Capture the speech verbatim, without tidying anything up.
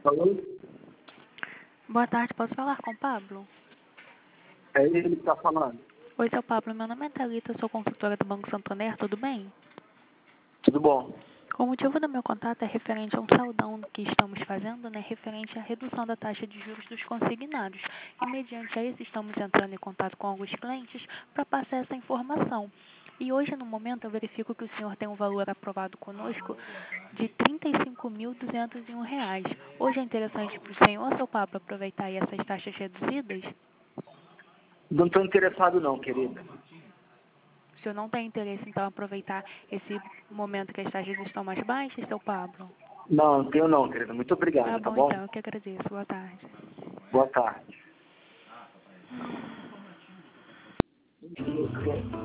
Alô? Boa tarde, posso falar com o Pablo? É ele que está falando. Oi, seu Pablo, meu nome é Thalita, eu sou consultora do Banco Santander, tudo bem? Tudo bom? O motivo do meu contato é referente a um saldão que estamos fazendo, né, referente à redução da taxa de juros dos consignados. E mediante a isso, estamos entrando em contato com alguns clientes para passar essa informação. E hoje, no momento, eu verifico que o senhor tem um valor aprovado conosco de trinta e cinco mil duzentos e um reais. Hoje é interessante para o senhor, seu Pablo, aproveitar aí essas taxas reduzidas? Não estou interessado não, querida. O senhor não tem interesse, então, em aproveitar esse momento que as taxas estão mais baixas, seu Pablo? Não, não tenho não, querida. Muito Tá obrigado, tá bom, bom? então. Eu que agradeço. Boa tarde. Boa tarde.